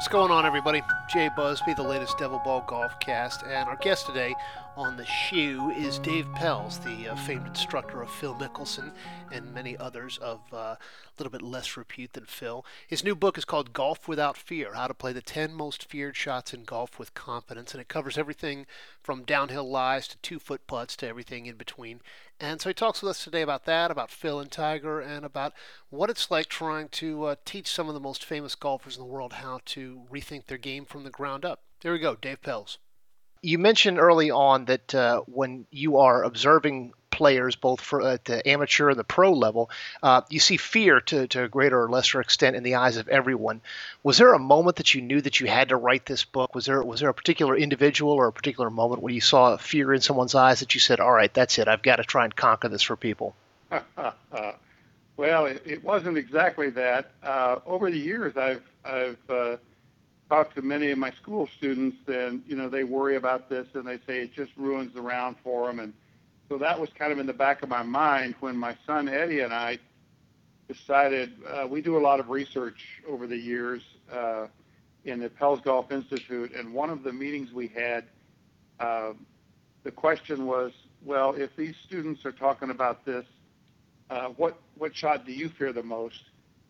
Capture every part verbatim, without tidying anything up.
What's going on, everybody? Jay Busby, the latest Devil Ball Golf Cast, and our guest today on the shoe is Dave Pelz, the uh, famed instructor of Phil Mickelson and many others of uh, a little bit less repute than Phil. His new book is called Golf Without Fear: How to Play the ten Most Feared Shots in Golf with Confidence, and it covers everything from downhill lies to two-foot putts to everything in between. And so he talks with us today about that, about Phil and Tiger, and about what it's like trying to uh, teach some of the most famous golfers in the world how to rethink their game from the ground up. There we go, Dave Pelz. You mentioned early on that uh, when you are observing players, both for, at the amateur and the pro level, uh, you see fear to, to a greater or lesser extent in the eyes of everyone. Was there a moment that you knew that you had to write this book? Was there was there a particular individual or a particular moment where you saw fear in someone's eyes that you said, all right, that's it, I've got to try and conquer this for people? Well, it, it wasn't exactly that. Uh, over the years, I've I've uh, talked to many of my school students, and you know they worry about this, and they say it just ruins the round for them. And so that was kind of in the back of my mind when my son Eddie and I decided. Uh, we do a lot of research over the years uh, in the Pelz Golf Institute, and one of the meetings we had, uh, the question was, well, if these students are talking about this, Uh, what what shot do you fear the most?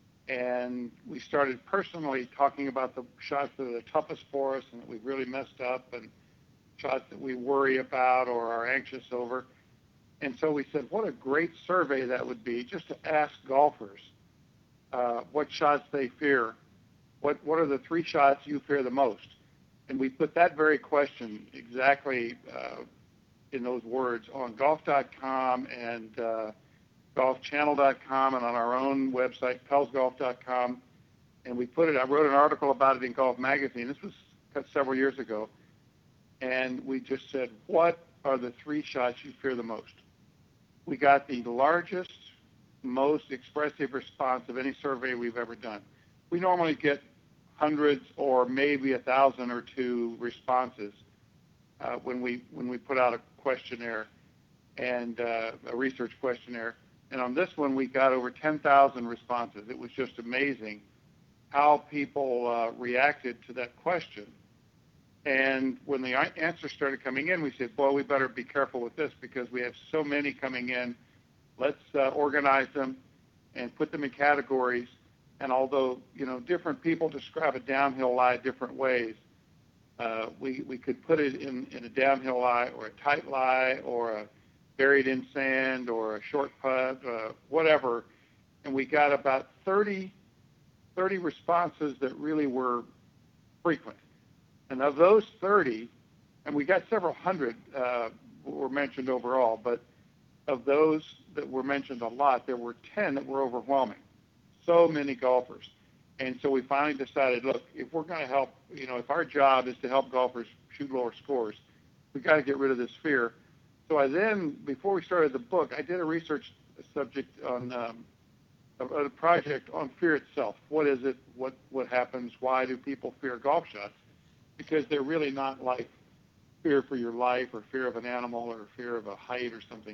And we started personally talking about the shots that are the toughest for us and that we've really messed up, and shots that we worry about or are anxious over. And so we said, what a great survey that would be, just to ask golfers uh, what shots they fear. What what are the three shots you fear the most? And we put that very question exactly uh, in those words on golf dot com and uh, golf channel dot com and on our own website, pelz golf dot com. And we put it, I wrote an article about it in Golf Magazine. This was several years ago. And we just said, what are the three shots you fear the most? We got the largest, most expressive response of any survey we've ever done. We normally get hundreds or maybe a thousand or two responses uh, when we when we put out a questionnaire and uh, a research questionnaire. And on this one, we got over ten thousand responses. It was just amazing how people uh, reacted to that question. And when the answers started coming in, we said, well, we better be careful with this because we have so many coming in. Let's uh, organize them and put them in categories. And although, you know, different people describe a downhill lie different ways, uh, we, we could put it in, in a downhill lie or a tight lie or a buried in sand or a short putt, uh, whatever. And we got about thirty, thirty responses that really were frequent. And of those thirty, and we got several hundred uh, were mentioned overall, but of those that were mentioned a lot, there were ten that were overwhelming. So many golfers. And so we finally decided, look, if we're going to help, you know, if our job is to help golfers shoot lower scores, we've got to get rid of this fear. So I then, before we started the book, I did a research subject on um, a, a project on fear itself. What is it? What what happens? Why do people fear golf shots? Because they're really not like fear for your life or fear of an animal or fear of a height or something.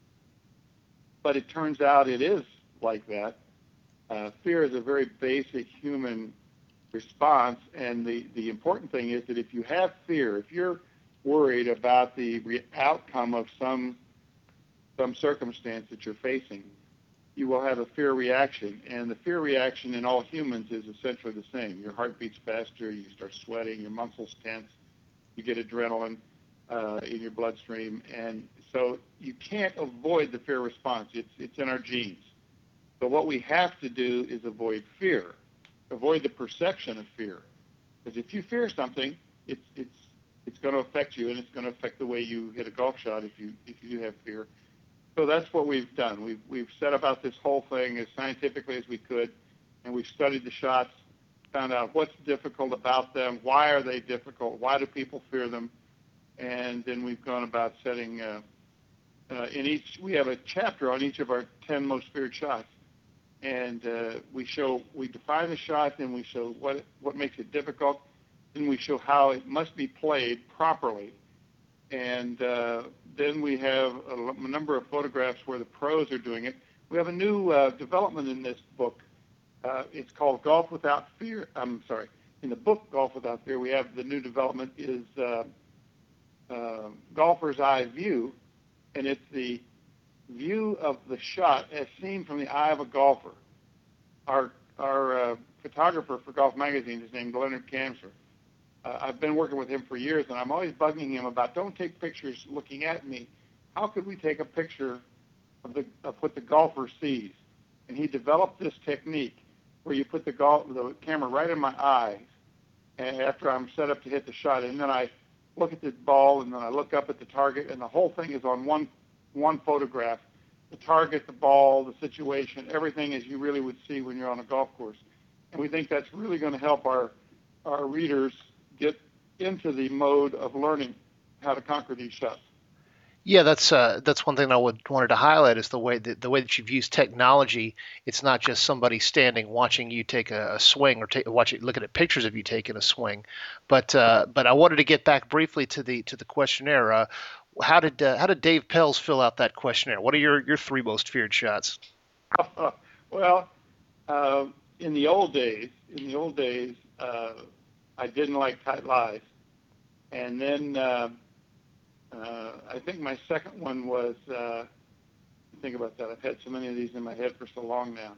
But it turns out it is like that. Uh, fear is a very basic human response, and the, the important thing is that if you have fear, if you're worried about the re- outcome of some some circumstance that you're facing, you will have a fear reaction. And the fear reaction in all humans is essentially the same. Your heart beats faster, you start sweating, your muscles tense, you get adrenaline uh, in your bloodstream. And so you can't avoid the fear response. It's, it's in our genes. So what we have to do is avoid fear, avoid the perception of fear. Because if you fear something, it's it's it's going to affect you, and it's going to affect the way you hit a golf shot if you if you have fear. So that's what we've done. We've we've set about this whole thing as scientifically as we could, and we've studied the shots, found out what's difficult about them, why are they difficult, why do people fear them, and then we've gone about setting. Uh, uh, in each, we have a chapter on each of our ten most feared shots, and uh, we show we define the shot, and we show what what makes it difficult. Then we show how it must be played properly. And uh, then we have a, a number of photographs where the pros are doing it. We have a new uh, development in this book. Uh, it's called Golf Without Fear. I'm sorry, in the book Golf Without Fear, we have the new development is uh, uh, golfer's eye view, and it's the view of the shot as seen from the eye of a golfer. Our our uh, photographer for Golf Magazine is named Leonard Kamser. Uh, I've been working with him for years, and I'm always bugging him about, don't take pictures looking at me. How could we take a picture of the of what the golfer sees? And he developed this technique where you put the golf the camera right in my eyes, and after I'm set up to hit the shot, and then I look at the ball, and then I look up at the target, and the whole thing is on one one photograph. The target, the ball, the situation, everything as you really would see when you're on a golf course. And we think that's really going to help our our readers get into the mode of learning how to conquer these shots. Yeah, that's uh, that's one thing I would wanted to highlight is the way that the way that you've used technology. It's not just somebody standing watching you take a, a swing or take, watching looking at pictures of you taking a swing, but uh, but I wanted to get back briefly to the to the questionnaire. Uh, how did uh, how did Dave Pelz fill out that questionnaire? What are your, your three most feared shots? Uh, well, uh, in the old days, in the old days, uh, I didn't like tight lies, and then. Uh, Uh, I think my second one was, uh, think about that, I've had so many of these in my head for so long now.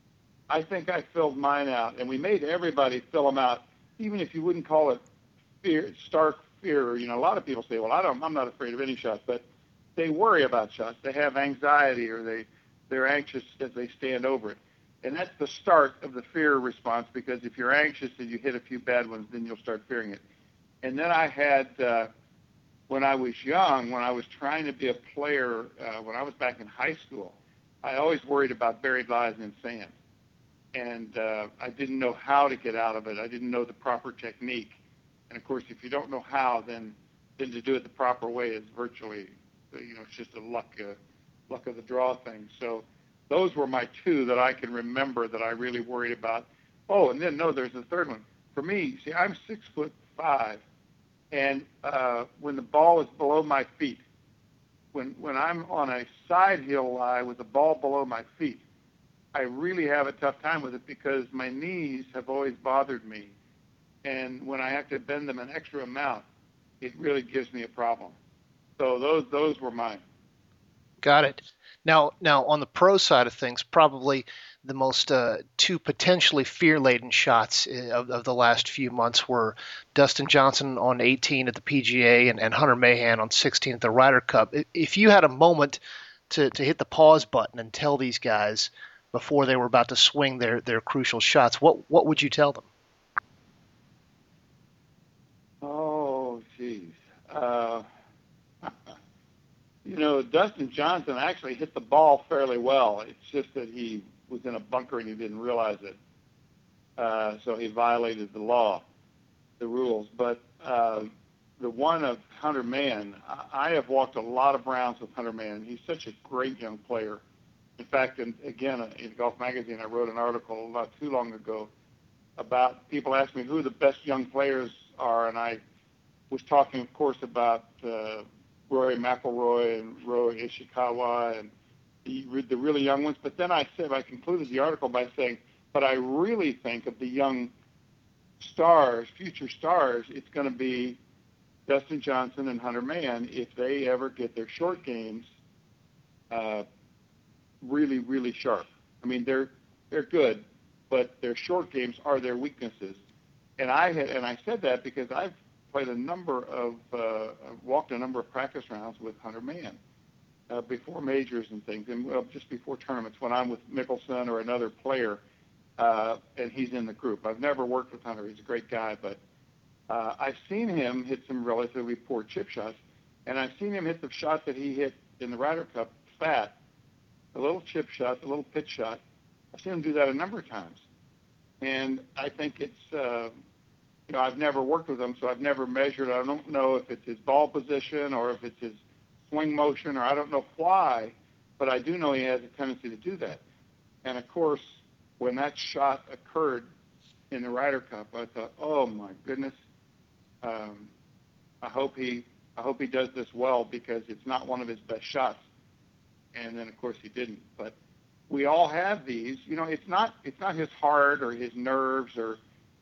I think I filled mine out, and we made everybody fill them out, even if you wouldn't call it fear, stark fear. You know, a lot of people say, well, I don't, I'm not afraid of any shot, but they worry about shots. They have anxiety, or they, they're anxious as they stand over it. And that's the start of the fear response, because if you're anxious and you hit a few bad ones, then you'll start fearing it. And then I had... Uh, When I was young, when I was trying to be a player, uh, when I was back in high school, I always worried about buried lies in sand. And uh, I didn't know how to get out of it. I didn't know the proper technique. And, of course, if you don't know how, then, then to do it the proper way is virtually, you know, it's just a luck, uh, luck of the draw thing. So those were my two that I can remember that I really worried about. Oh, and then, no, there's a third one. For me, see, I'm six foot five. And uh, when the ball is below my feet, when when I'm on a side hill lie with the ball below my feet, I really have a tough time with it because my knees have always bothered me. And when I have to bend them an extra amount, it really gives me a problem. So those those were mine. Got it. Now, now on the pro side of things, probably the most uh, two potentially fear-laden shots of, of the last few months were Dustin Johnson on eighteen at the P G A and, and Hunter Mahan on sixteen at the Ryder Cup. If you had a moment to, to hit the pause button and tell these guys before they were about to swing their, their crucial shots, what what would you tell them? Oh, geez. Uh, you know, Dustin Johnson actually hit the ball fairly well. It's just that he was in a bunker and he didn't realize it. Uh, so he violated the law, the rules. But uh, the one of Hunter Mahan, I have walked a lot of rounds with Hunter Mahan. He's such a great young player. In fact, in, again, in Golf Magazine, I wrote an article not too long ago about people asked me who the best young players are, and I was talking, of course, about uh, Rory McIlroy and Roy Ishikawa and the, the really young ones. But then I said, I concluded the article by saying, but I really think of the young stars, future stars, it's going to be Dustin Johnson and Hunter Mahan if they ever get their short games uh, really, really sharp. I mean, they're they're good, but their short games are their weaknesses. And I had, and I said that because I've played a number of, uh, walked a number of practice rounds with Hunter Mahan uh, before majors and things, and well, just before tournaments when I'm with Mickelson or another player, uh, and he's in the group. I've never worked with Hunter; he's a great guy, but uh, I've seen him hit some relatively poor chip shots, and I've seen him hit the shot that he hit in the Ryder Cup fat, a little chip shot, a little pitch shot. I've seen him do that a number of times, and I think it's. Uh, You know, I've never worked with him, so I've never measured. I don't know if it's his ball position or if it's his swing motion, or I don't know why, but I do know he has a tendency to do that. And, of course, when that shot occurred in the Ryder Cup, I thought, oh, my goodness, um, I hope he I hope he does this well because it's not one of his best shots. And then, of course, he didn't. But we all have these. You know, it's not it's not his heart or his nerves or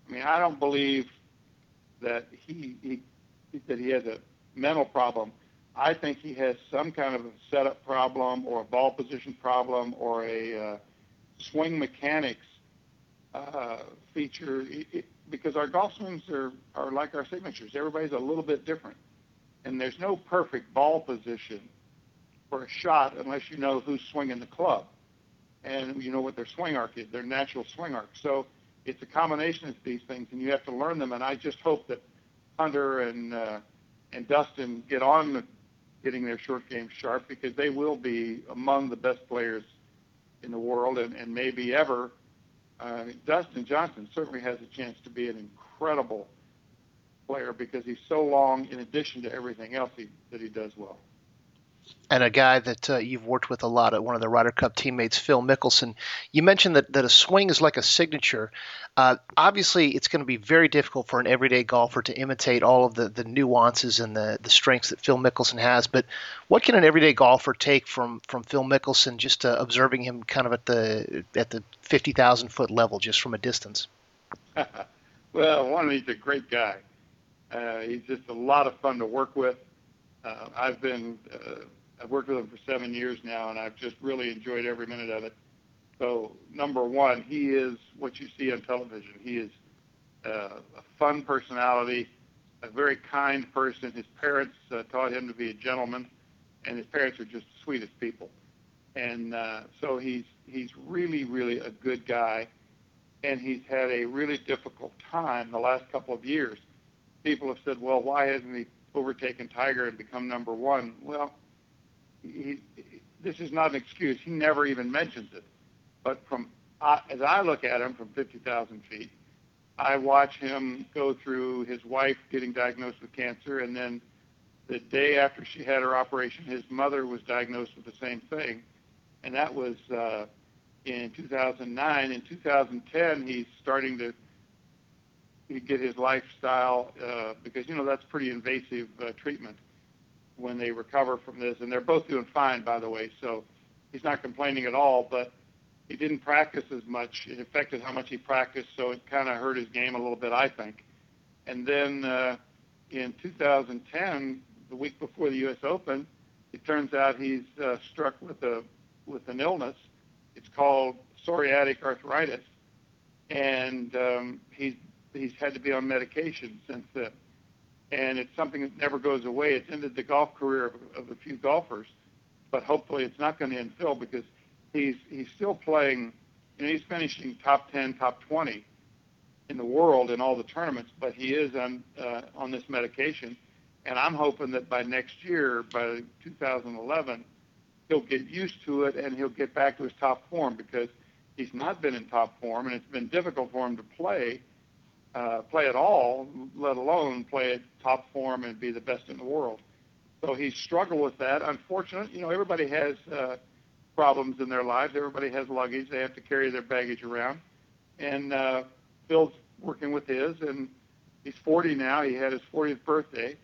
I mean, I don't believe that he, he that he has a mental problem. I think he has some kind of a setup problem or a ball position problem or a uh, swing mechanics uh, feature, it, it, because our golf swings are, are like our signatures. Everybody's a little bit different. And there's no perfect ball position for a shot unless you know who's swinging the club and you know what their swing arc is, their natural swing arc. So it's a combination of these things, and you have to learn them. And I just hope that Hunter and uh, and Dustin get on getting their short game sharp, because they will be among the best players in the world, and, and maybe ever. Uh, Dustin Johnson certainly has a chance to be an incredible player because he's so long in addition to everything else he, that he does well. And a guy that uh, you've worked with a lot at one of the Ryder Cup teammates, Phil Mickelson. You mentioned that, that a swing is like a signature. Uh, obviously, it's going to be very difficult for an everyday golfer to imitate all of the, the nuances and the, the strengths that Phil Mickelson has. But what can an everyday golfer take from, from Phil Mickelson, just uh, observing him kind of at the at the fifty thousand foot level, just from a distance? Well, one, he's a great guy. Uh, he's just a lot of fun to work with. Uh, I've been uh, I've worked with him for seven years now, and I've just really enjoyed every minute of it. So, number one, he is what you see on television. He is uh, a fun personality, a very kind person. His parents uh, taught him to be a gentleman, and his parents are just the sweetest people. And uh, so he's he's really, really a good guy, and he's had a really difficult time the last couple of years. People have said, well, why hasn't he overtaken Tiger and become number one? Well, he, this is not an excuse. He never even mentions it. But from uh, as I look at him from fifty thousand feet, I watch him go through his wife getting diagnosed with cancer, and then the day after she had her operation, his mother was diagnosed with the same thing, and that was uh, in two thousand nine. In two thousand ten, he's starting to get his lifestyle, uh, because, you know, that's pretty invasive uh, treatment when they recover from this. And they're both doing fine, by the way, so he's not complaining at all, but he didn't practice as much. It affected how much he practiced, so it kind of hurt his game a little bit, I think. And then uh, in two thousand ten, the week before the U S Open, it turns out he's uh, struck with a with an illness. It's called psoriatic arthritis, and um, he's he's had to be on medication since then. And it's something that never goes away. It's ended the golf career of, of a few golfers, but hopefully it's not going to end Phil, because he's he's still playing. You know, he's finishing top ten, top twenty in the world in all the tournaments, but he is on uh, on this medication. And I'm hoping that by next year, by two thousand eleven, he'll get used to it and he'll get back to his top form, because he's not been in top form, and it's been difficult for him to play uh, play at all, let alone play at top form and be the best in the world. So he's struggled with that. Unfortunately, you know, everybody has uh, problems in their lives. Everybody has luggage. They have to carry their baggage around. And uh, Phil's working with his, and he's forty now. He had his fortieth birthday.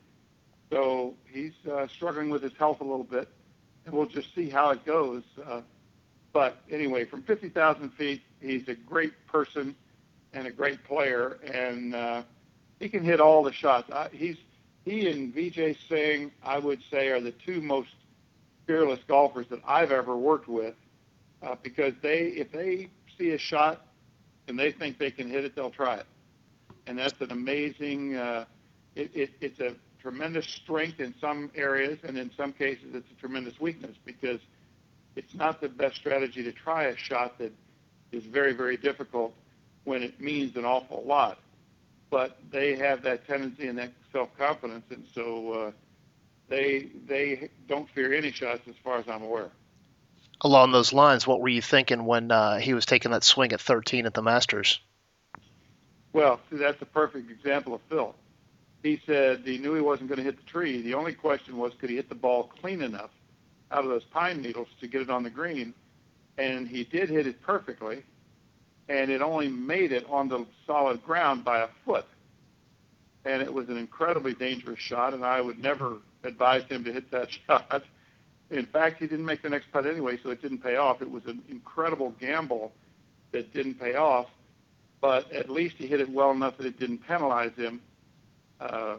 So he's uh, struggling with his health a little bit, and we'll just see how it goes. Uh, but anyway, from fifty thousand feet, he's a great person and a great player, and uh, he can hit all the shots. I, he's he and Vijay Singh, I would say, are the two most fearless golfers that I've ever worked with, uh, because they, if they see a shot and they think they can hit it, they'll try it. And that's an amazing. Uh, it, it, it's a tremendous strength in some areas, and in some cases it's a tremendous weakness, because it's not the best strategy to try a shot that is very, very difficult when it means an awful lot. But they have that tendency and that self-confidence, and so uh, they they don't fear any shots as far as I'm aware. Along those lines, what were you thinking when uh, he was taking that swing at thirteen at the Masters? Well, see, that's a perfect example of Phil. He said he knew he wasn't going to hit the tree. The only question was, could he hit the ball clean enough out of those pine needles to get it on the green? And he did hit it perfectly, and it only made it on the solid ground by a foot. And it was an incredibly dangerous shot, and I would never advise him to hit that shot. In fact, he didn't make the next putt anyway, so it didn't pay off. It was an incredible gamble that didn't pay off. but at least he hit it well enough that it didn't penalize him. Uh,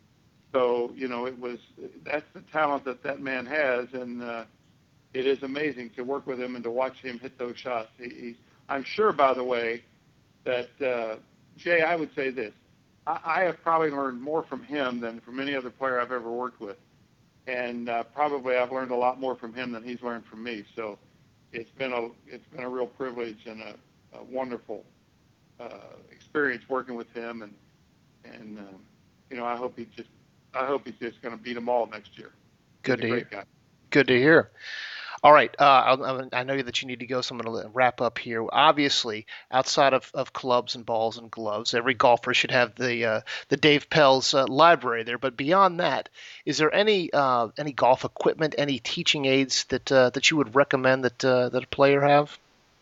so, you know, it was, that's the talent that that man has, and uh, it is amazing to work with him and to watch him hit those shots. He, he, I'm sure, by the way, that, uh, Jay, I would say this. I, I have probably learned more from him than from any other player I've ever worked with. And uh, probably I've learned a lot more from him than he's learned from me. So it's been a it's been a real privilege and a, a wonderful uh, experience working with him. And and um, you know, I hope he just I hope he's just going to beat them all next year. Good he's to a hear. Great guy. Good to hear. All right, uh, I, I know that you need to go, so I'm going to wrap up here. Obviously, outside of, of clubs and balls and gloves, every golfer should have the uh, the Dave Pelz uh, library there. But beyond that, is there any uh, any golf equipment, any teaching aids that uh, that you would recommend that uh, that a player have?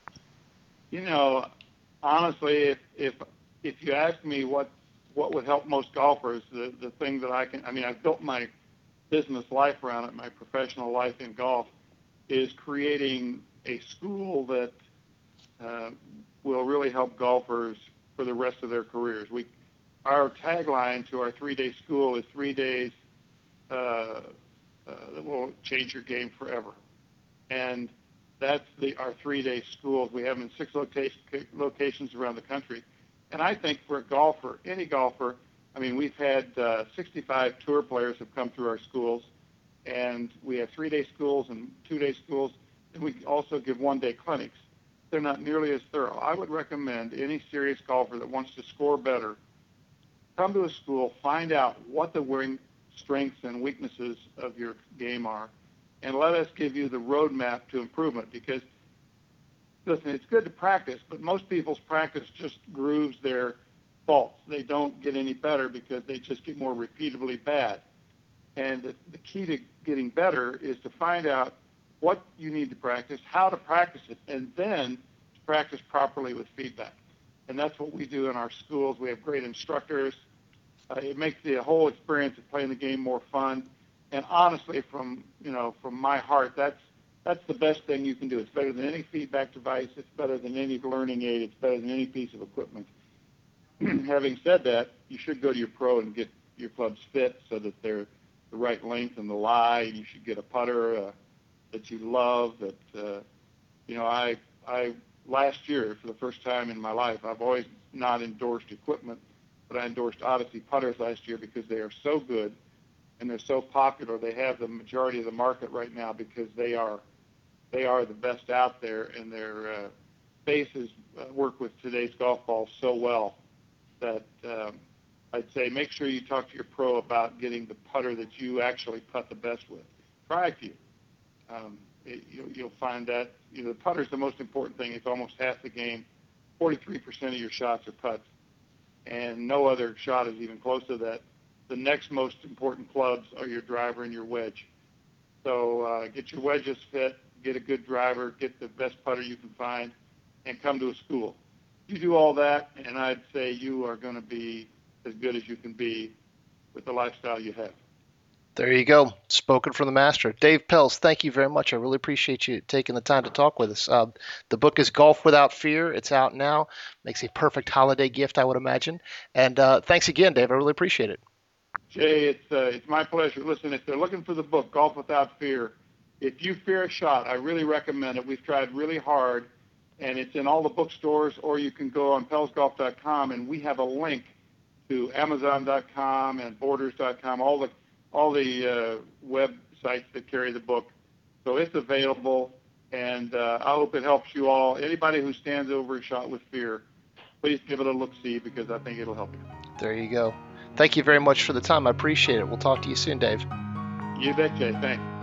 You know, honestly, if if if you ask me what what would help most golfers, the the thing that I can, I mean, I've built my business life around it, my professional life in golf, is creating a school that uh, will really help golfers for the rest of their careers. We, our tagline to our three-day school is three days uh, uh, that will change your game forever. And that's the, our three-day schools. We have them in six location, locations around the country. And I think for a golfer, any golfer, I mean, we've had uh, sixty-five tour players have come through our schools. And we have three-day schools and two-day schools, and we also give one-day clinics. They're not nearly as thorough. I would recommend any serious golfer that wants to score better, come to a school, find out what the wearing strengths and weaknesses of your game are, and let us give you the roadmap to improvement. Because, listen, it's good to practice, but most people's practice just grooves their faults. They don't get any better because they just get more repeatably bad. And the, the key to getting better is to find out what you need to practice, how to practice it, and then to practice properly with feedback. And that's what we do in our schools. We have great instructors. Uh, it makes the whole experience of playing the game more fun. And honestly, from you know, from my heart, that's that's the best thing you can do. It's better than any feedback device. It's better than any learning aid. It's better than any piece of equipment. Having said that, you should go to your pro and get your clubs fit so that they're the right length and the lie. You should get a putter uh, that you love. That uh, you know, I I last year for the first time in my life, I've always not endorsed equipment, but I endorsed Odyssey putters last year because they are so good and they're so popular. They have the majority of the market right now because they are they are the best out there, and their uh, bases uh, work with today's golf balls so well that. Um, I'd say make sure you talk to your pro about getting the putter that you actually putt the best with. Try a few. Um, it, you'll, you'll find that you know, the putter is the most important thing. It's almost half the game. forty-three percent of your shots are putts, and no other shot is even close to that. The next most important clubs are your driver and your wedge. So uh, get your wedges fit, get a good driver, get the best putter you can find, and come to a school. You do all that, and I'd say you are going to be as good as you can be with the lifestyle you have. There you go. Spoken from the master. Dave Pelz, thank you very much. I really appreciate you taking the time to talk with us. Uh, the book is Golf Without Fear. It's out now. Makes a perfect holiday gift, I would imagine. And uh, thanks again, Dave. I really appreciate it. Jay, it's, uh, it's my pleasure. Listen, if they're looking for the book, Golf Without Fear, if you fear a shot, I really recommend it. We've tried really hard, and it's in all the bookstores, or you can go on pelz golf dot com, and we have a link to amazon dot com and borders dot com, all the all the uh, websites that carry the book. So it's available, and uh, I hope it helps you all. Anybody who stands over a shot with fear, please give it a look-see because I think it'll help you. There you go. Thank you very much for the time. I appreciate it. We'll talk to you soon, Dave. You bet, Jay. Thanks.